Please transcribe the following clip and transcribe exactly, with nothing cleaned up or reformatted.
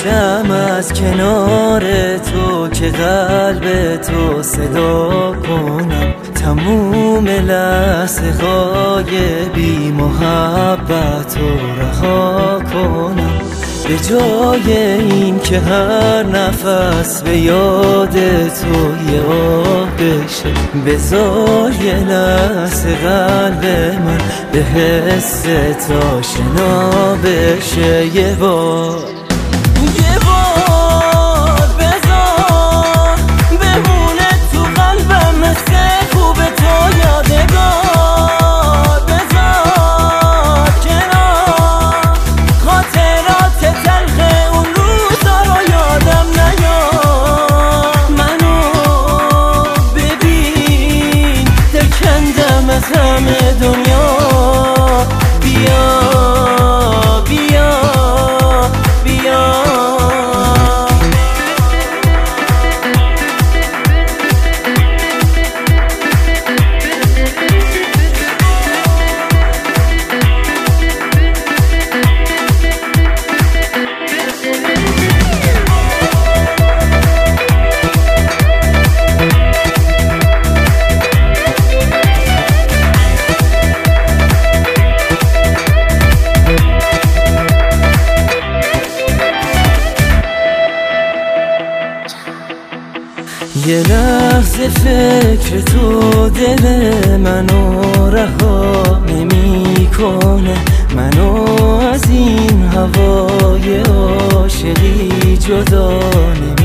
باشم از کنار تو که قلب تو صدا کنم، تموم لحظه های بی محبت رو رها کنم. به جای این که هر نفس به یاد تو یه آه بشه، بذار یه لحظه قلب من به حس تو آشنا بشه. یه بار یه بار بذار بمونه تو قلبم مثل خوب تو یادگار. بذار کنار خاطرات تلخ اون روزا رو یادم نیار. منو ببین دل کندم از همه دنیا. بیا بیا بیا یه لحظه فکر تو دل منو رها نمی کنه، منو از این هوای عاشقی جدا نمی